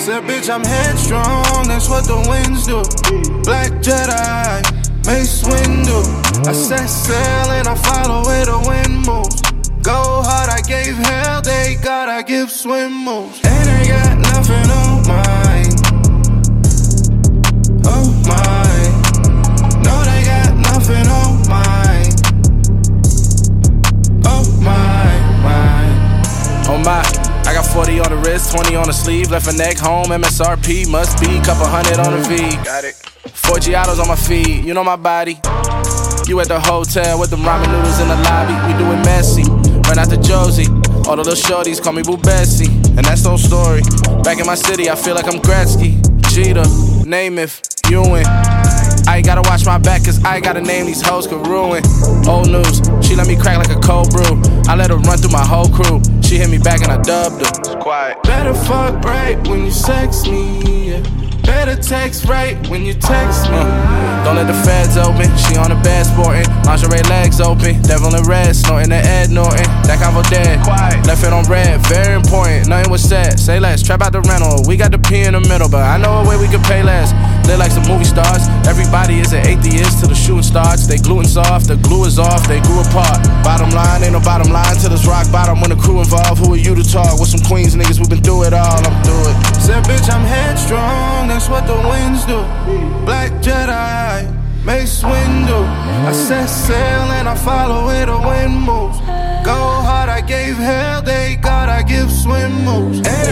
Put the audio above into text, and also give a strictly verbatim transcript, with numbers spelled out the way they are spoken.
Said, bitch, I'm headstrong, that's what the winds do. Black Jedi, Mace Windu. I set sail and I follow where the wind moves. Go hard, I gave hell, they got, I give swim moves. And they got nothing on mine. Oh mine. No, they got nothing on mine. Oh mine, mine. Oh my, I got forty on the wrist, twenty on the sleeve. Left a neck home, M S R P must be couple hundred on the V. Got it. Four Giottos on my feet, you know my body. You at the hotel with them ramen noodles in the lobby. We do it messy, run out to Josie. All the little shorties call me Boo Bessie. And that's no story. Back in my city, I feel like I'm Gretzky, Jeter, Namath, Ewing. I ain't gotta watch my back, cause I gotta name these hoes could ruin. Old news, she let me crack like a cold brew. I let her run through my whole crew. She hit me back and I dubbed her. It's quiet. Better fuck right when you sex me, yeah. Better text right when you text me. uh, Don't let the feds open. She on the bed sporting, lingerie legs open. Devil in red, snorting the Ed Norton. That convo dead, quiet. Left it on red, very important. Nothing was said, say less. Trap out the rental, we got the P in the middle, but I know a way we could pay less. Live like some movie stars. Everybody is an atheist till the shooting starts. They gluten soft, the glue is off, they grew apart. Bottom line, ain't no bottom line till it's rock bottom. When the crew involved, who are you to talk? With some Queens niggas, we been through it all, I'm through it. Said, bitch, I'm headstrong, that's what the winds do. Black Jedi, Mace Windu. I set sail and I follow where the wind moves. Go hard, I gave hell, they got, I give swim moves. And